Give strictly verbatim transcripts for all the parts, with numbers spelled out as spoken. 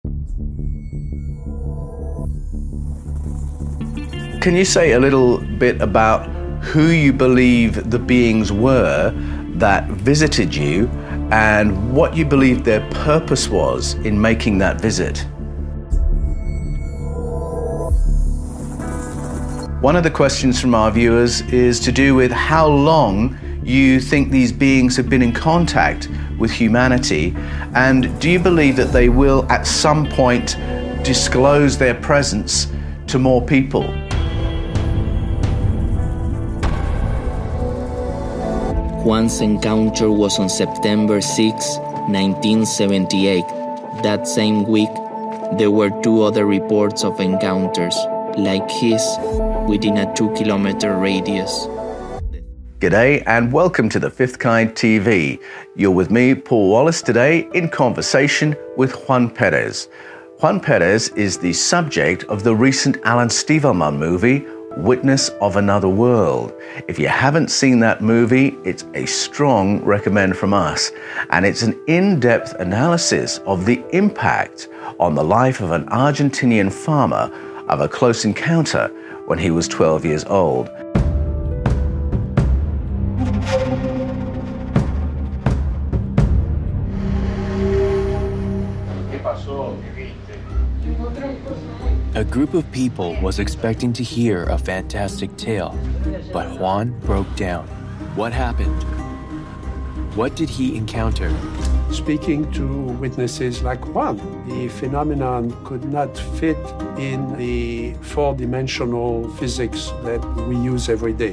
Can you say a little bit about who you believe the beings were that visited you and what you believe their purpose was in making that visit? One of the questions from our viewers is to do with how long you think these beings have been in contact with humanity, and do you believe that they will at some point disclose their presence to more people? Juan's encounter was on September sixth, nineteen seventy-eight. That same week, there were two other reports of encounters like his within a two-kilometer radius. G'day and welcome to The Fifth Kind T V. You're with me, Paul Wallace, today in conversation with Juan Perez. Juan Perez is the subject of the recent Alan Stivelman movie, Witness of Another World. If you haven't seen that movie, it's a strong recommend from us. And it's an in-depth analysis of the impact on the life of an Argentinian farmer of a close encounter when he was twelve years old. A group of people was expecting to hear a fantastic tale, but Juan broke down. What happened? What did he encounter? Speaking to witnesses like Juan, the phenomenon could not fit in the four-dimensional physics that we use every day.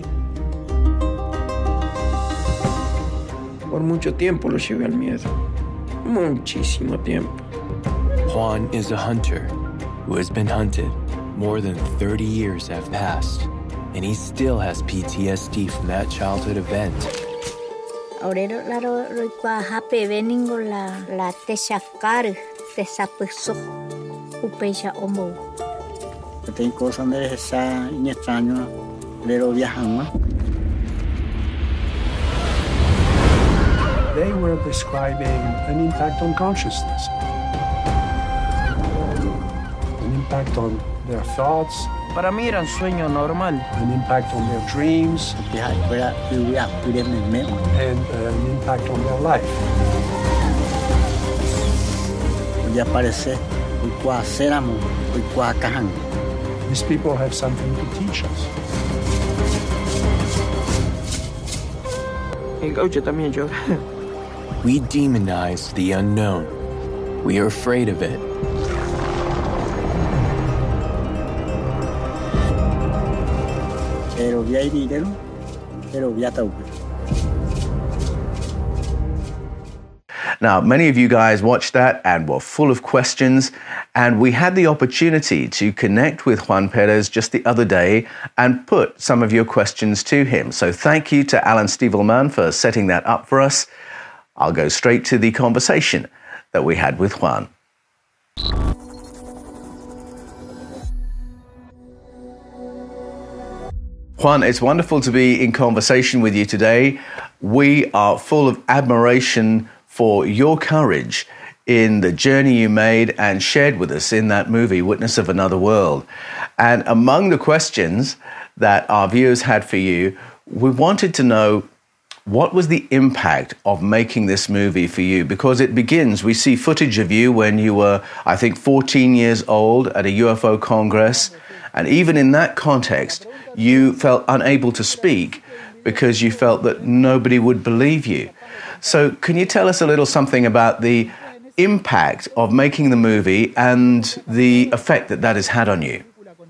Por mucho tiempo lo llevé al miedo. Muchísimo tiempo. Juan is a hunter who has been hunted. More than thirty years have passed, and he still has P T S D from that childhood event. Aurero laro roikwa hape veningo la la tesakar tesapusok upeja omo. Tem coisa onde essa inextraño lero viajando. They were describing an impact on consciousness, an impact on their thoughts, Para mí era un sueño normal. an impact on their dreams, Que fuera vivían mesmo. and uh, an impact on their life. Podia aparecer o qua seramo, o qua cahan. These people have something to teach us. El gaucho también llora. We demonize the unknown. We are afraid of it. Pero vi ahí dinero, pero vi hasta Now, many of you guys watched that and were full of questions, and we had the opportunity to connect with Juan Perez just the other day and put some of your questions to him. So thank you to Alan Stivelman for setting that up for us. I'll go straight to the conversation that we had with Juan. Juan, it's wonderful to be in conversation with you today. We are full of admiration for your courage in the journey you made and shared with us in that movie, Witness of Another World. And among the questions that our viewers had for you, we wanted to know, what was the impact of making this movie for you? Because it begins, we see footage of you when you were, I think, fourteen years old at a U F O Congress. And even in that context, you felt unable to speak because you felt that nobody would believe you. So can you tell us a little something about the impact of making the movie and the effect that that has had on you?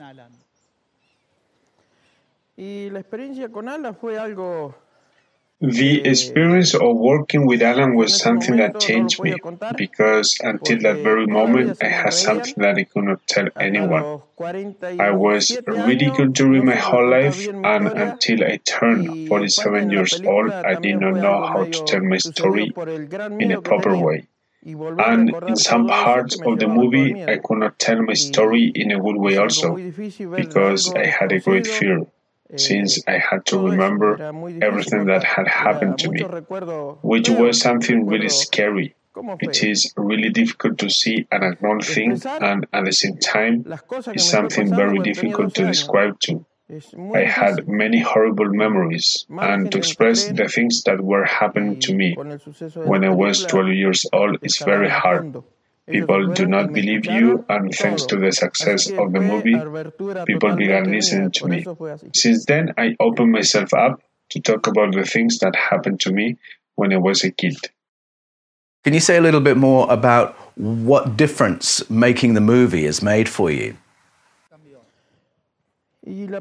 Y la experiencia con Alan fue algo. The experience of working with Alan was something that changed me, because until that very moment I had something that I could not tell anyone. I was ridiculed during my whole life, and until I turned forty-seven years old, I did not know how to tell my story in a proper way. And in some parts of the movie, I could not tell my story in a good way also, because I had a great fear, since I had to remember everything that had happened to me, which was something really scary, It is really difficult to see an unknown thing, and at the same time, it's something very difficult to describe too. I had many horrible memories, and to express the things that were happening to me when I was twelve years old is very hard. People do not believe you, and thanks to the success of the movie, people began listening to me. Since then, I opened myself up to talk about the things that happened to me when I was a kid. Can you say a little bit more about what difference making the movie has made for you? The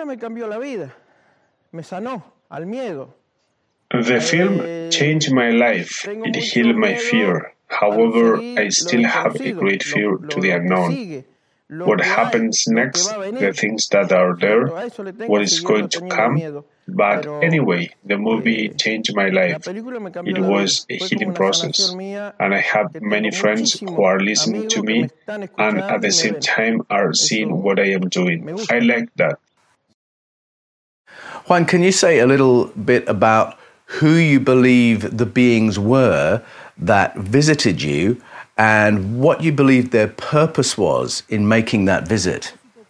film changed my life. It healed my fear. However, I still have a great fear to the unknown. What happens next, the things that are there, what is going to come. But anyway, the movie changed my life. It was a healing process, and I have many friends who are listening to me and at the same time are seeing what I am doing. I like that. Juan, can you say a little bit about who you believe the beings were that visited you and what you believe their purpose was in making that visit?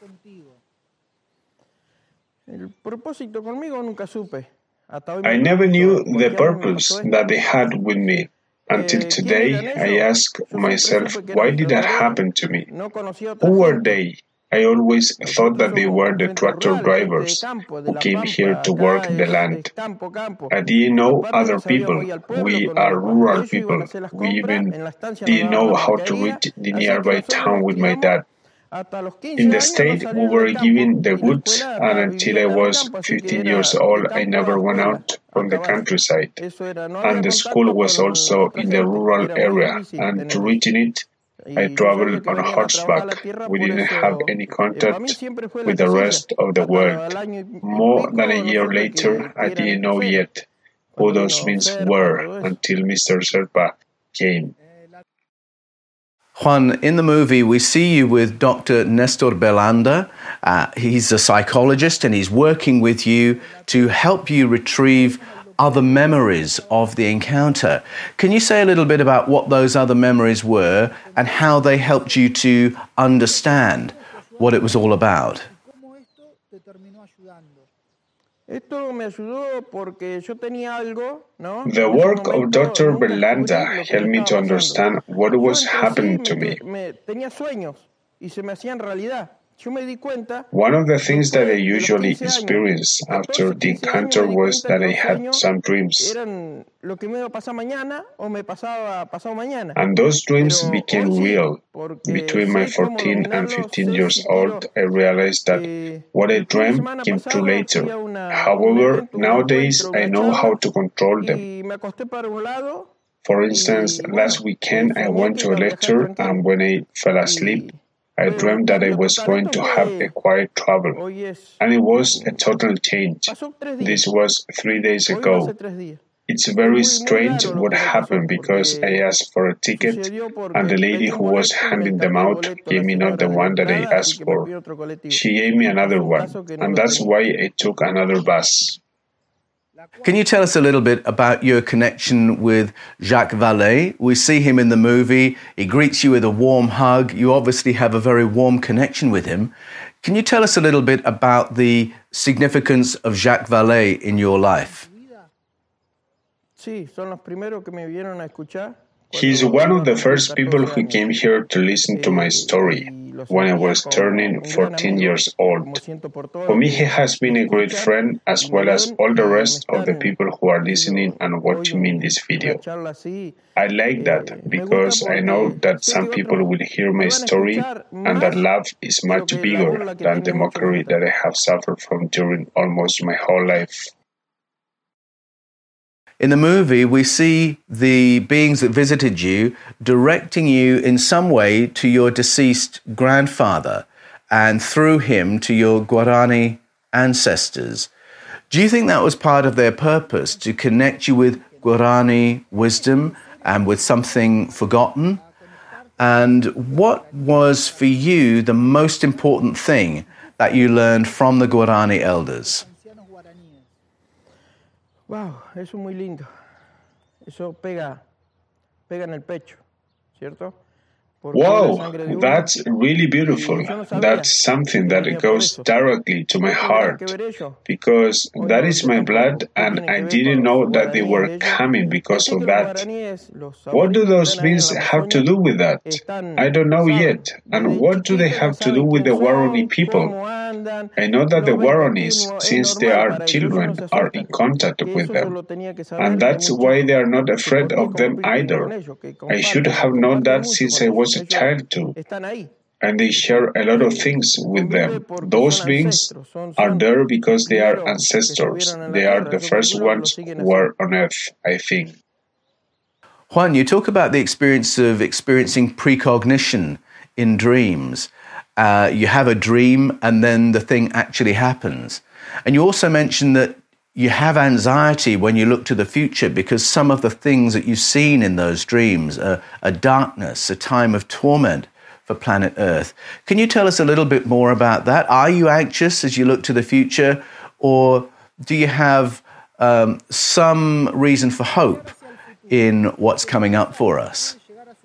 I never knew the purpose that they had with me. Until today, I ask myself, why did that happen to me? Who were they? I always thought that they were the tractor drivers who came here to work the land. I didn't know other people. We are rural people. We even didn't know how to reach the nearby town with my dad. In the state, we were given the goods, and until I was fifteen years old, I never went out on the countryside. And the school was also in the rural area, and to reach it, I traveled on horseback. We didn't have any contact with the rest of the world. More than a year later, I didn't know yet who those beings were until Mister Serpa came. Juan, in the movie, we see you with Doctor Nestor Belanda. Uh, he's a psychologist and he's working with you to help you retrieve other memories of the encounter. Can you say a little bit about what those other memories were and how they helped you to understand what it was all about? The work of Doctor Belanda helped me to understand what was happening to me. One of the things that I usually experience after the encounter was that I had some dreams. And those dreams became real. Between my fourteen and fifteen years old, I realized that what I dreamed came true later. However, nowadays I know how to control them. For instance, last weekend I went to a lecture, and when I fell asleep, I dreamed that I was going to have a quiet travel, and it was a total change. This was three days ago. It's very strange what happened because I asked for a ticket, and the lady who was handing them out gave me not the one that I asked for. She gave me another one, and that's why I took another bus. Can you tell us a little bit about your connection with Jacques Vallée? We see him in the movie. He greets you with a warm hug. You obviously have a very warm connection with him. Can you tell us a little bit about the significance of Jacques Vallée in your life? He's one of the first people who came here to listen to my story when I was turning fourteen years old. For me, he has been a great friend, as well as all the rest of the people who are listening and watching me in this video. I like that because I know that some people will hear my story and that love is much bigger than the mockery that I have suffered from during almost my whole life. In the movie, we see the beings that visited you directing you in some way to your deceased grandfather and through him to your Guarani ancestors. Do you think that was part of their purpose, to connect you with Guarani wisdom and with something forgotten? And what was for you the most important thing that you learned from the Guarani elders? Wow, eso es muy lindo. Eso pega, Wow, that's really beautiful. That's something that goes directly to my heart, because that is my blood and I didn't know that they were coming because of that. What do those beings have to do with that? I don't know yet. And what do they have to do with the Waroni people? I know that the Waronis, since they are children, are in contact with them. And that's why they are not afraid of them either. I should have known that since I was a child too. And they share a lot of things with them. Those beings are there because they are ancestors. They are the first ones who were on Earth, I think. Juan, you talk about the experience of experiencing precognition in dreams. Uh, you have a dream and then the thing actually happens. And you also mentioned that you have anxiety when you look to the future because some of the things that you've seen in those dreams are a darkness, a time of torment for planet Earth. Can you tell us a little bit more about that? Are you anxious as you look to the future, or do you have um, some reason for hope in what's coming up for us?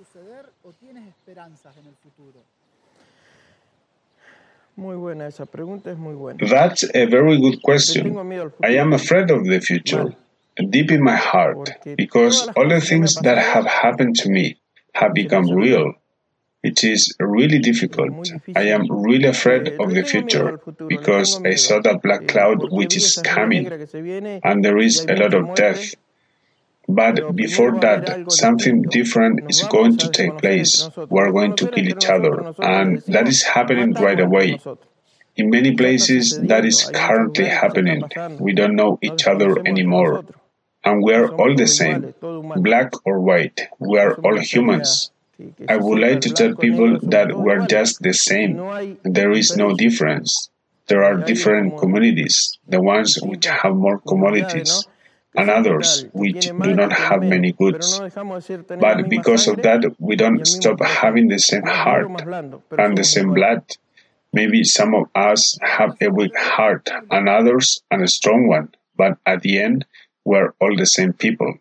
That's a very good question. I am afraid of the future, deep in my heart, because all the things that have happened to me have become real. It is really difficult. I am really afraid of the future, because I saw that black cloud which is coming, and there is a lot of death. But before that, something different is going to take place. We are going to kill each other, and that is happening right away. In many places, that is currently happening. We don't know each other anymore. And we are all the same, black or white. We are all humans. I would like to tell people that we are just the same. There is no difference. There are different communities, the ones which have more commodities, and others which do not have many goods. But because of that, we don't stop having the same heart and the same blood. Maybe some of us have a weak heart and others a strong one, but at the end, we're all the same people.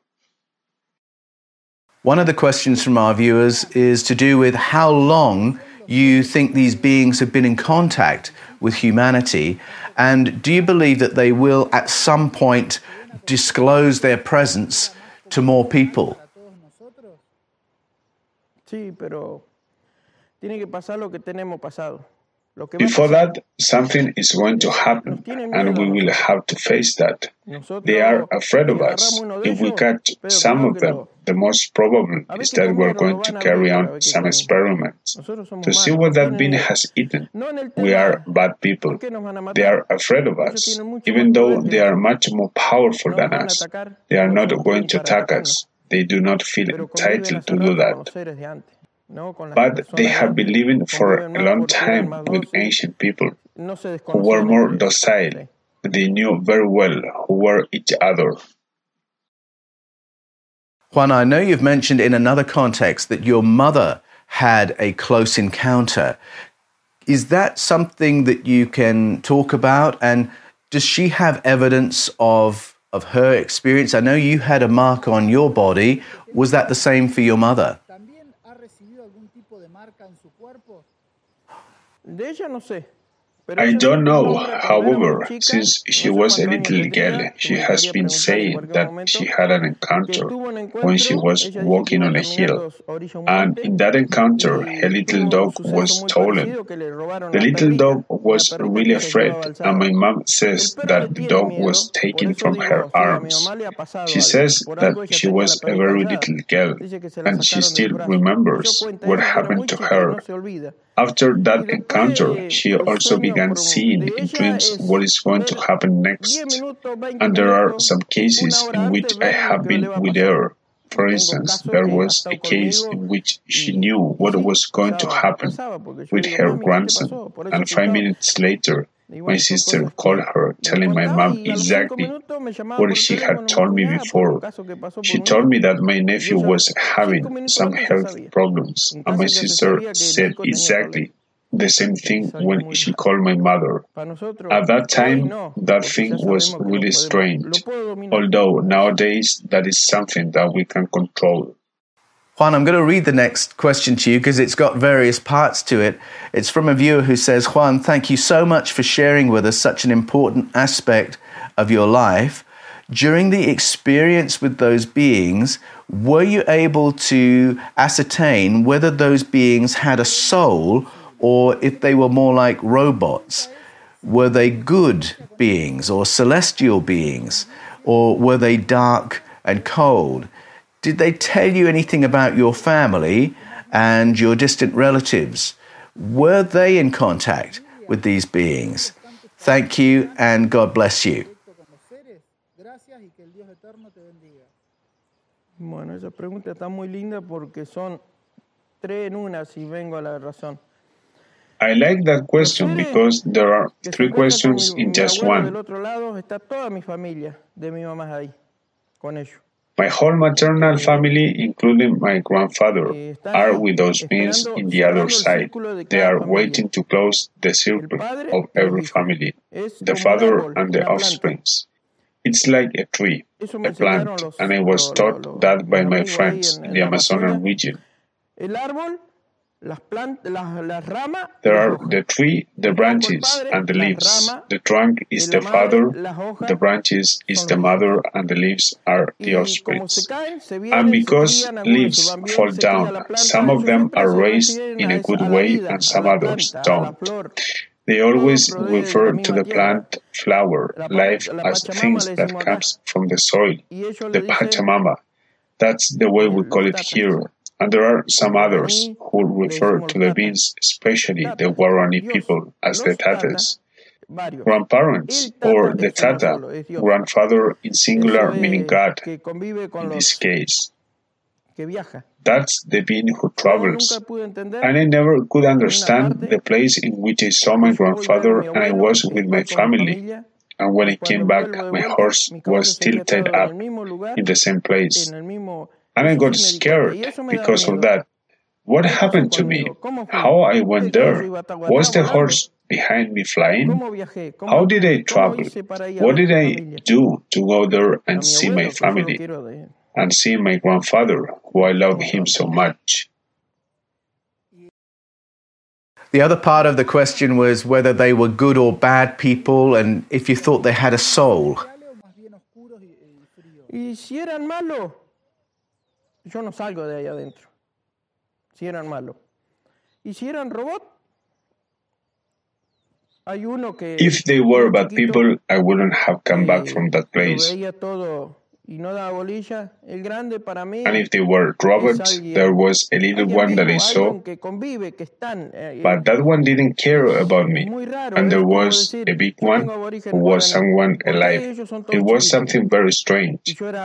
One of the questions from our viewers is to do with how long you think these beings have been in contact with humanity, and do you believe that they will at some point disclose their presence to more people? Before that, something is going to happen, and we will have to face that. They are afraid of us. If we catch some of them, the most probable is that we're going to carry on some experiments to see what that being has eaten. We are bad people. They are afraid of us. Even though they are much more powerful than us, they are not going to attack us. They do not feel entitled to do that. But they have been living for a long time with ancient people who were more docile. They knew very well who were each other. Juan, I know you've mentioned in another context that your mother had a close encounter. Is that something that you can talk about? And does she have evidence of, of her experience? I know you had a mark on your body. Was that the same for your mother? I don't know. However, since she was a little girl, she has been saying that she had an encounter when she was walking on a hill. And in that encounter, her little dog was stolen. The little dog was really afraid, and my mom says that the dog was taken from her arms. She says that she was a very little girl, and she still remembers what happened to her. After that encounter, she also began seeing in dreams what is going to happen next. And there are some cases in which I have been with her. For instance, there was a case in which she knew what was going to happen with her grandson, and five minutes later, my sister called her, telling my mom exactly what she had told me before. She told me that my nephew was having some health problems, and my sister said exactly the same thing when she called my mother. At that time, that thing was really strange, although nowadays that is something that we can control. Juan, I'm going to read the next question to you because it's got various parts to it. It's from a viewer who says, Juan, thank you so much for sharing with us such an important aspect of your life. During the experience with those beings, were you able to ascertain whether those beings had a soul or if they were more like robots? Were they good beings or celestial beings, or were they dark and cold? Did they tell you anything about your family and your distant relatives? Were they in contact with these beings? Thank you and God bless you. Bueno, esa pregunta está muy linda porque son tres en una si vengo a la razón. I like that question because there are three questions in just one. Del otro lado está toda mi familia de mi mamá ahí con ellos. My whole maternal family, including my grandfather, are with those beings in the other side. They are waiting to close the circle of every family, the father and the offsprings. It's like a tree, a plant, and I was taught that by my friends in the Amazonan region. There are the tree, the branches, and the leaves. The trunk is the father, the branches is the mother, and the leaves are the offsprings. And because leaves fall down, some of them are raised in a good way and some others don't. They always refer to the plant flower, life as things that comes from the soil, the Pachamama. That's the way we call it here. And there are some others who refer to the beings, especially the Guarani people, as the Tatas. Grandparents, or the Tata, grandfather in singular meaning God, in this case. That's the being who travels. And I never could understand the place in which I saw my grandfather and I was with my family. And when I came back, my horse was still tied up in the same place. And I got scared because of that. What happened to me? How I went there? Was the horse behind me flying? How did I travel? What did I do to go there and see my family? And see my grandfather, who I love him so much? The other part of the question was whether they were good or bad people and if you thought they had a soul. Y si eran malos, yo no salgo de ahí adentro. Si eran malos. Y si eran robots, hay uno que... If they were bad people, I wouldn't have come back from that place. And if they were robots, there was a little one that I saw, but that one didn't care about me. And there was a big one who was someone alive. It was something very strange.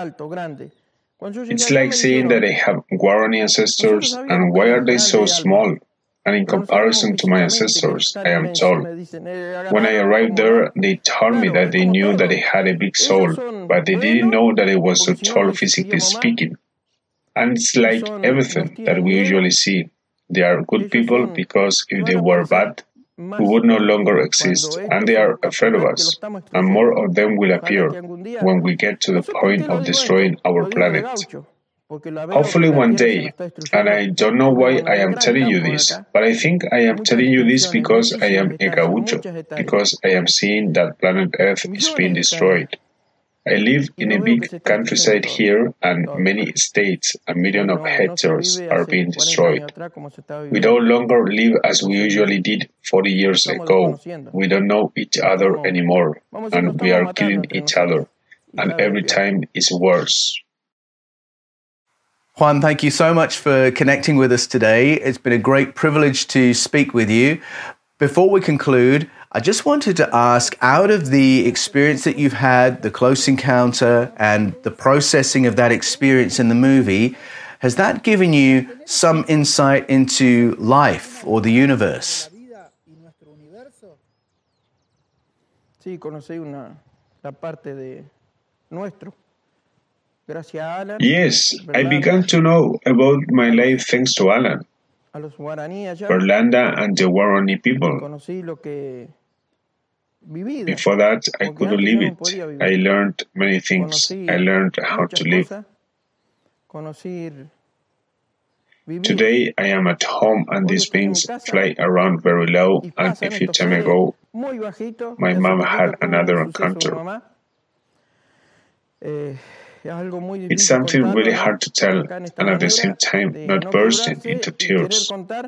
It's like saying that I have Guarani ancestors, and why are they so small? And in comparison to my ancestors, I am tall. When I arrived there, they told me that they knew that I had a big soul, but they didn't know that I was so tall physically speaking. And it's like everything that we usually see. They are good people because if they were bad, we would no longer exist, and they are afraid of us. And more of them will appear when we get to the point of destroying our planet. Hopefully one day, and I don't know why I am telling you this, but I think I am telling you this because I am a gaucho, because I am seeing that planet Earth is being destroyed. I live in a big countryside here, and many states, a million of hectares are being destroyed. We no longer live as we usually did forty years ago. We don't know each other anymore, and we are killing each other, and every time it's worse. Juan, thank you so much for connecting with us today. It's been a great privilege to speak with you. Before we conclude, I just wanted to ask, out of the experience that you've had, the close encounter and the processing of that experience in the movie, has that given you some insight into life or the universe? Sí, conocí una, la parte de nuestro. Yes, I began to know about my life thanks to Alan, Berlanda and the Guarani people. Before that, I couldn't live it. I learned many things. I learned how to live. Today I am at home and these beings fly around very low, and a few time ago my mom had another encounter. It's something really hard to tell and at the same time not bursting into tears.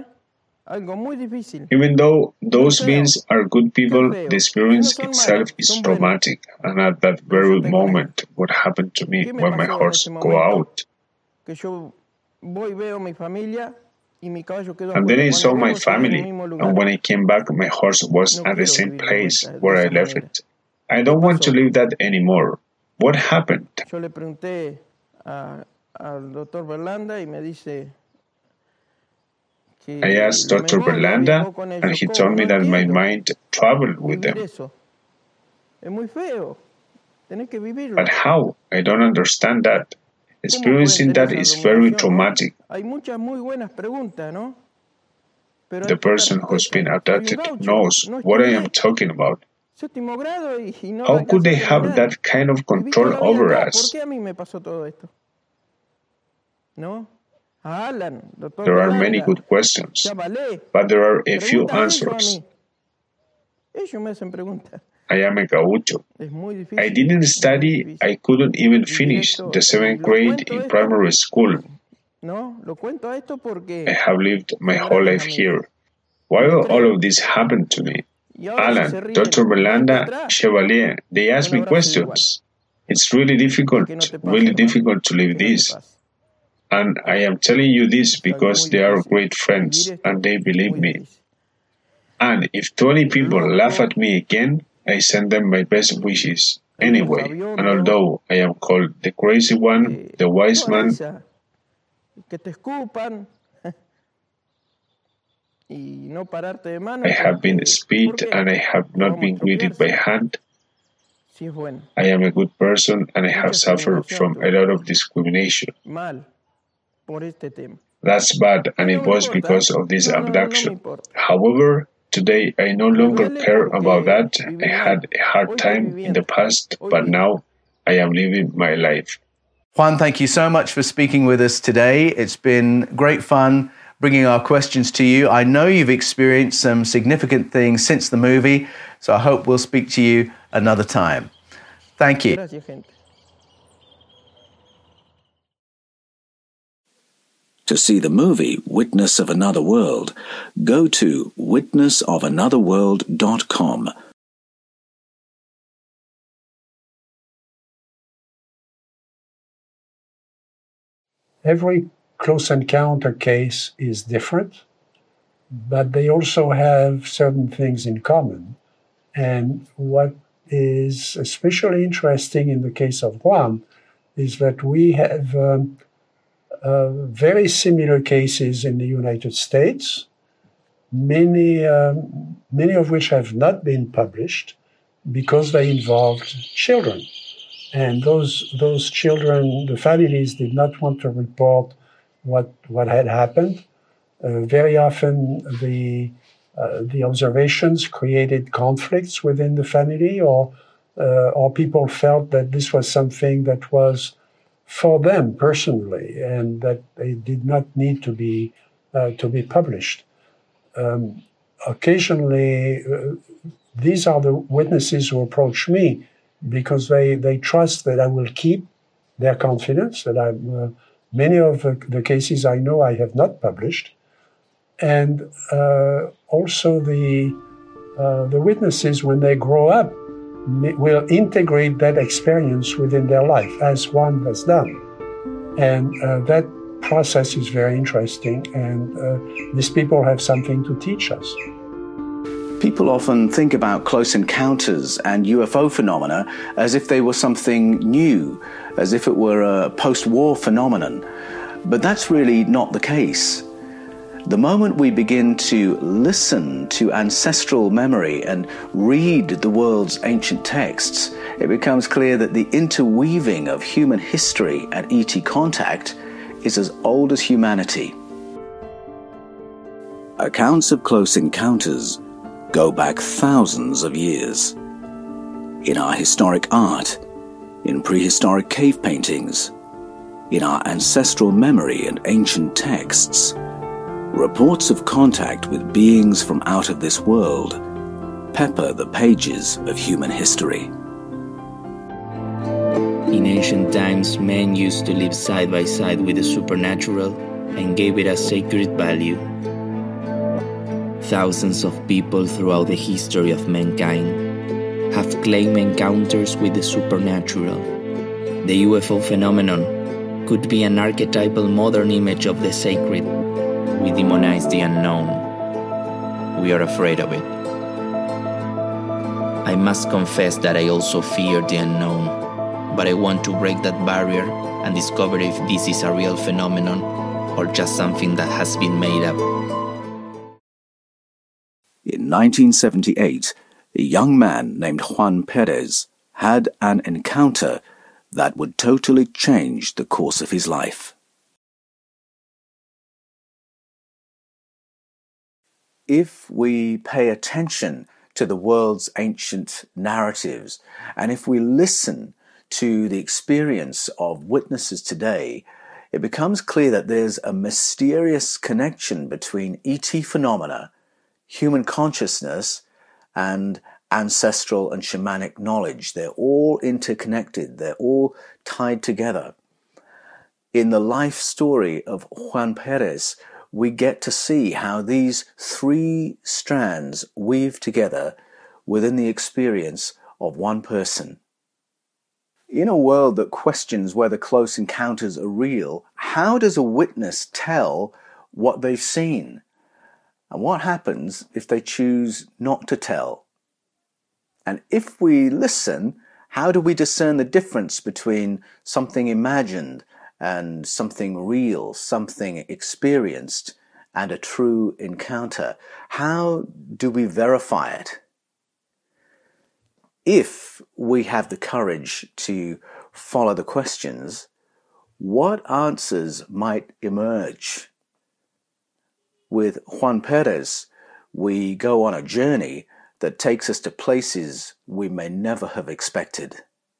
Even though those beings are good people, the experience itself is traumatic, and at that very moment what happened to me when my horse go out. And then I saw my family, and when I came back my horse was at the same place where I left it. I don't want to live that anymore. What happened? I asked Doctor Berlanda, and he told me that my mind traveled with them. But how? I don't understand that. Experiencing that is very traumatic. The person who's been abducted knows what I am talking about. How could they have that kind of control over us? There are many good questions, but there are a few answers. I am a gaucho. I didn't study, I couldn't even finish the seventh grade in primary school. I have lived my whole life here. Why will all of this happen to me? Alan, Doctor Berlanda, Chevalier, they ask me questions. It's really difficult, really difficult to live this. And I am telling you this because they are great friends and they believe me. And if twenty people laugh at me again, I send them my best wishes anyway. And although I am called the crazy one, the wise man, I have been spit and I have not been greeted by hand. I am a good person and I have suffered from a lot of discrimination. That's bad, and it was because of this abduction. However, today I no longer care about that. I had a hard time in the past, but now I am living my life. Juan, thank you so much for speaking with us today. It's been great fun bringing our questions to you. I know you've experienced some significant things since the movie, so I hope we'll speak to you another time. Thank you. To see the movie Witness of Another World, go to witness of another world dot com. Every close encounter case is different, but they also have certain things in common. And what is especially interesting in the case of Juan is that we have um, uh, very similar cases in the United States, many, um, many of which have not been published because they involved children. And those, those children, the families did not want to report what, what had happened. Uh, very often the, uh, the observations created conflicts within the family, or, uh, or people felt that this was something that was for them personally and that they did not need to be, uh, to be published. Um, occasionally, uh, these are the witnesses who approach me because they, they trust that I will keep their confidence, that I, uh, many of the, the cases I know I have not published. And uh, also the, uh, the witnesses, when they grow up, will integrate that experience within their life, as Juan has done. And uh, that process is very interesting, and uh, these people have something to teach us. People often think about close encounters and U F O phenomena as if they were something new, as if it were a post-war phenomenon. But that's really not the case. The moment we begin to listen to ancestral memory and read the world's ancient texts, it becomes clear that the interweaving of human history and E T contact is as old as humanity. Accounts of close encounters go back thousands of years. In our historic art, in prehistoric cave paintings, in our ancestral memory and ancient texts, reports of contact with beings from out of this world pepper the pages of human history. In ancient times, men used to live side by side with the supernatural and gave it a sacred value. Thousands of people throughout the history of mankind have claimed encounters with the supernatural. The U F O phenomenon could be an archetypal modern image of the sacred. We demonize the unknown. We are afraid of it. I must confess that I also fear the unknown, but I want to break that barrier and discover if this is a real phenomenon or just something that has been made up. In nineteen seventy-eight, a young man named Juan Perez had an encounter that would totally change the course of his life. If we pay attention to the world's ancient narratives, and if we listen to the experience of witnesses today, it becomes clear that there's a mysterious connection between E T phenomena, human consciousness, and ancestral and shamanic knowledge. They're all interconnected. They're all tied together. In the life story of Juan Perez, we get to see how these three strands weave together within the experience of one person. In a world that questions whether close encounters are real, how does a witness tell what they've seen? And what happens if they choose not to tell? And if we listen, how do we discern the difference between something imagined and something real, something experienced, and a true encounter? How do we verify it? If we have the courage to follow the questions, what answers might emerge? With Juan Perez, we go on a journey that takes us to places we may never have expected.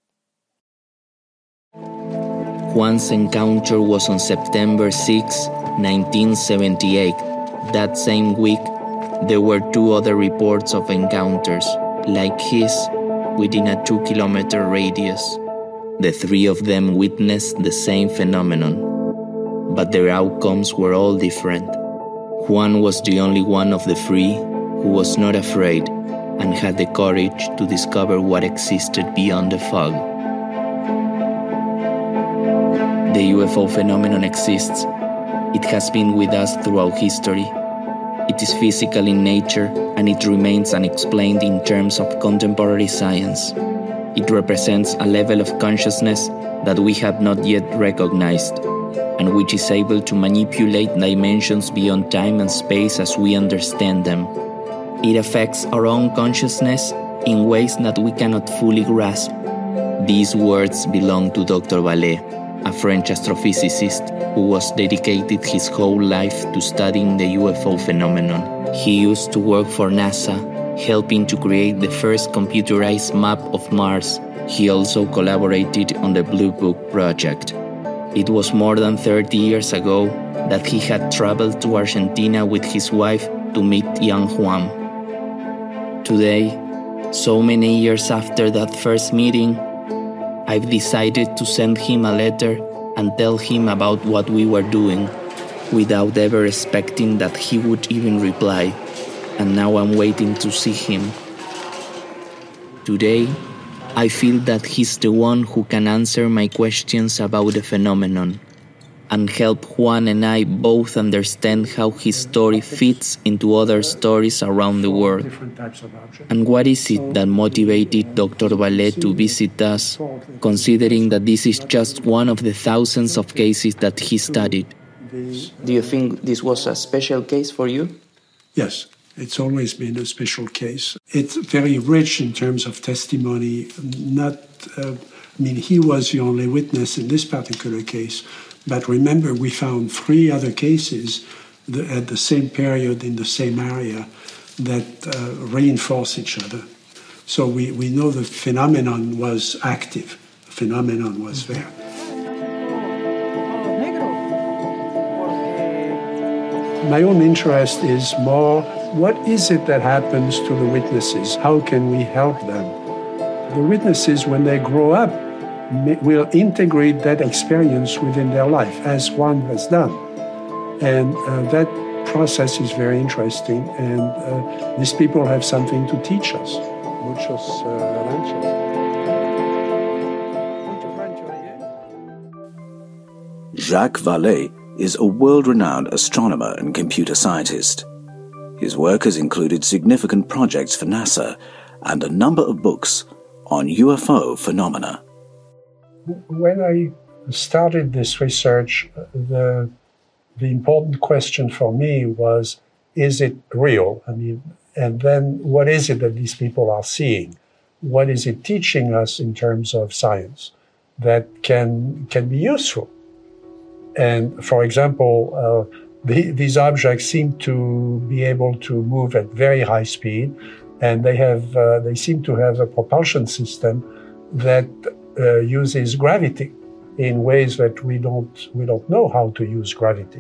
Juan's encounter was on September sixth, nineteen seventy-eight. That same week, there were two other reports of encounters, like his, within a two-kilometer radius. The three of them witnessed the same phenomenon, but their outcomes were all different. Juan was the only one of the three who was not afraid and had the courage to discover what existed beyond the fog. The U F O phenomenon exists. It has been with us throughout history. It is physical in nature, and it remains unexplained in terms of contemporary science. It represents a level of consciousness that we have not yet recognized, and which is able to manipulate dimensions beyond time and space as we understand them. It affects our own consciousness in ways that we cannot fully grasp. These words belong to Doctor Vallée, a French astrophysicist who was dedicated his whole life to studying the U F O phenomenon. He used to work for NASA, helping to create the first computerized map of Mars. He also collaborated on the Blue Book project. It was more than thirty years ago that he had traveled to Argentina with his wife to meet young Juan. Today, so many years after that first meeting, I've decided to send him a letter and tell him about what we were doing, without ever expecting that he would even reply, and now I'm waiting to see him. Today, I feel that he's the one who can answer my questions about the phenomenon, and help Juan and I both understand how his story fits into other stories around the world. And what is it that motivated Doctor Vallée to visit us, considering that this is just one of the thousands of cases that he studied? Do you think this was a special case for you? Yes, it's always been a special case. It's very rich in terms of testimony. Not, uh, I mean, he was the only witness in this particular case. But remember, we found three other cases at the same period in the same area that uh, reinforce each other. So we, we know the phenomenon was active. The phenomenon was there. my own interest is more, what is it that happens to the witnesses? How can we help them? The witnesses, when they grow up, will integrate that experience within their life, as Juan has done. And uh, that process is very interesting, and uh, these people have something to teach us. Muchos uh, ranchos. Jacques Vallée is a world-renowned astronomer and computer scientist. His work has included significant projects for NASA and a number of books on U F O phenomena. When I started this research, the, the important question for me was, is it real? I mean, and then what is it that these people are seeing? What is it teaching us in terms of science that can, can be useful? And for example, uh, the, these objects seem to be able to move at very high speed, and they have uh, they seem to have a propulsion system that uh, uses gravity in ways that we don't we don't know how to use gravity.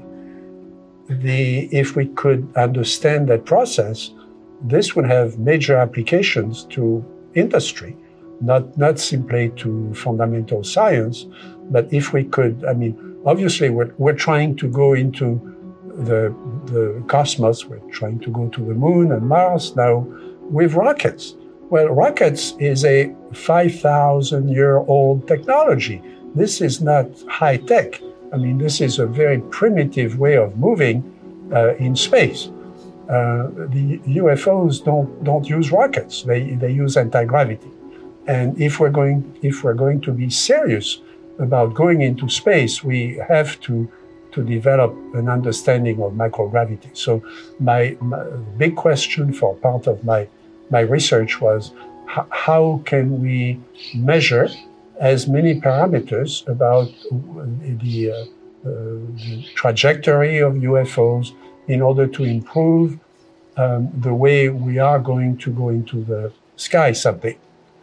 The if we could understand that process, this would have major applications to industry, not not simply to fundamental science, but if we could, I mean. Obviously, we're, we're trying to go into the, the cosmos. We're trying to go to the moon and Mars now with rockets. Well, rockets is a five thousand year old technology. This is not high tech. I mean, this is a very primitive way of moving uh, in space. Uh, the U F Os don't, don't use rockets. They, they use anti-gravity. And if we're going, if we're going to be serious about going into space, we have to to develop an understanding of microgravity. So my, my big question for part of my my research was h- how can we measure as many parameters about the, uh, uh, the trajectory of U F Os in order to improve um, the way we are going to go into the sky someday.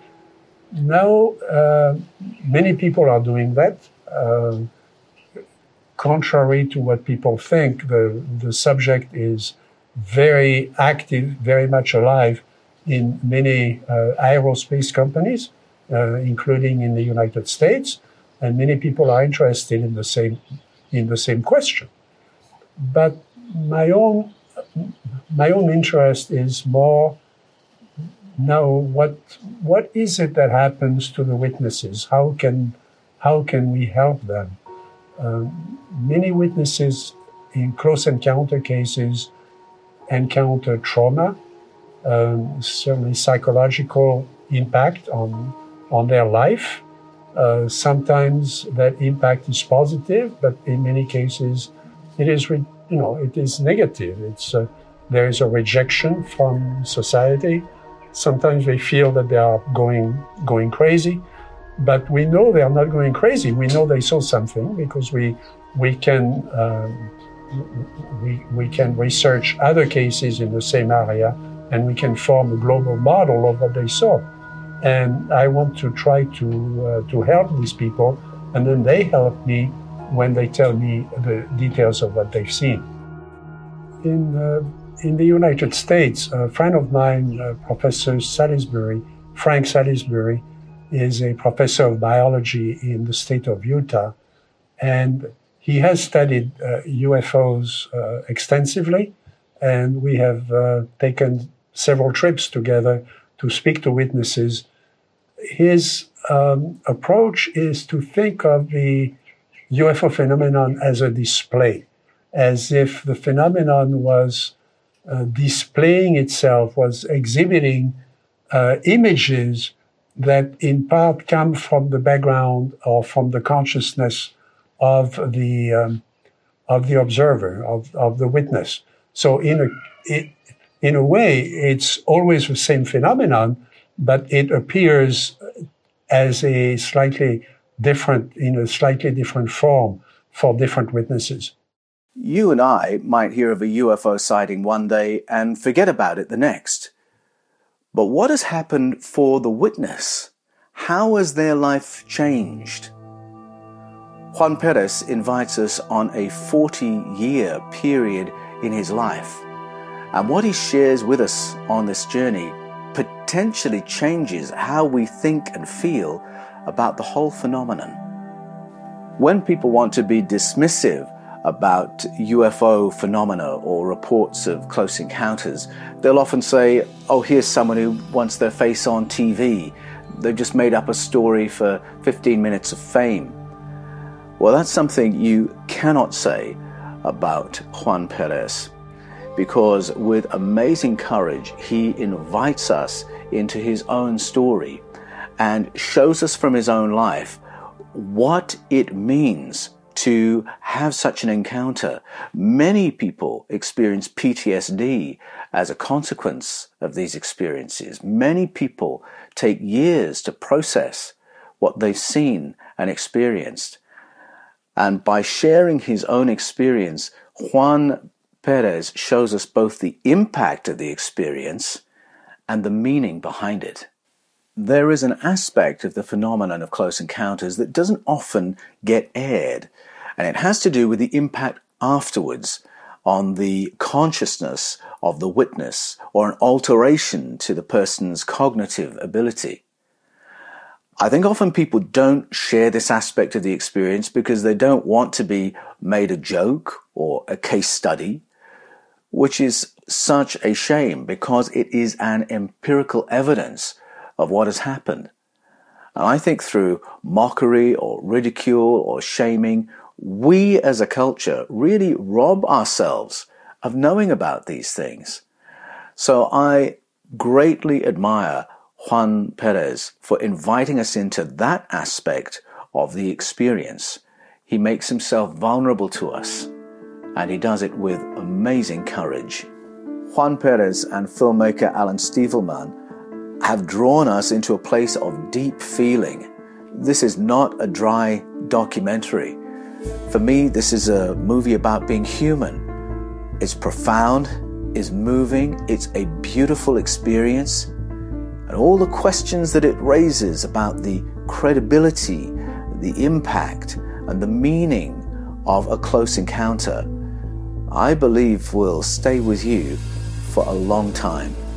Now, uh, many people are doing that. Uh, contrary to what people think, the, the subject is very active, very much alive in many uh, aerospace companies, uh, including in the United States, and many people are interested in the same in the same question. But my own my own interest is more. Now, what what is it that happens to the witnesses? How can how can we help them? Um, many witnesses in close encounter cases encounter trauma, um, certainly psychological impact on on their life. Uh, sometimes that impact is positive, but in many cases, it is re- you know it is negative. It's uh, there is a rejection from society. Sometimes they feel that they are going going crazy, but we know they are not going crazy. We know they saw something because we we can um, we we can research other cases in the same area, and we can form a global model of what they saw. And I want to try to uh, to help these people, and then they help me when they tell me the details of what they've seen. In uh, In the United States, a friend of mine, uh, Professor Salisbury, Frank Salisbury, is a professor of biology in the state of Utah, and he has studied uh, U F Os uh, extensively, and we have uh, taken several trips together to speak to witnesses. His um, approach is to think of the U F O phenomenon as a display, as if the phenomenon was Uh, displaying itself, was exhibiting uh, images that in part come from the background or from the consciousness of the um, of the observer, of, of the witness. So in a it, in a way, it's always the same phenomenon, but it appears as a slightly different, in a slightly different form for different witnesses. You and I might hear of a U F O sighting one day and forget about it the next. But what has happened for the witness? How has their life changed? Juan Perez invites us on a forty-year period in his life. And what he shares with us on this journey potentially changes how we think and feel about the whole phenomenon. When people want to be dismissive about U F O phenomena or reports of close encounters, they'll often say, oh, here's someone who wants their face on T V. They've just made up a story for fifteen minutes of fame. Well, that's something you cannot say about Juan Perez, because with amazing courage, he invites us into his own story and shows us from his own life what it means to have such an encounter. Many people experience P T S D as a consequence of these experiences. Many people take years to process what they've seen and experienced. And by sharing his own experience, Juan Perez shows us both the impact of the experience and the meaning behind it. There is an aspect of the phenomenon of close encounters that doesn't often get aired, and it has to do with the impact afterwards on the consciousness of the witness or an alteration to the person's cognitive ability. I think often people don't share this aspect of the experience because they don't want to be made a joke or a case study, which is such a shame because it is an empirical evidence of what has happened. And I think through mockery or ridicule or shaming, we as a culture really rob ourselves of knowing about these things. So I greatly admire Juan Perez for inviting us into that aspect of the experience. He makes himself vulnerable to us, and he does it with amazing courage. Juan Perez and filmmaker Alan Stivelman have drawn us into a place of deep feeling. This is not a dry documentary. For me, this is a movie about being human. It's profound, it's moving, it's a beautiful experience, and all the questions that it raises about the credibility, the impact, and the meaning of a close encounter, I believe will stay with you for a long time.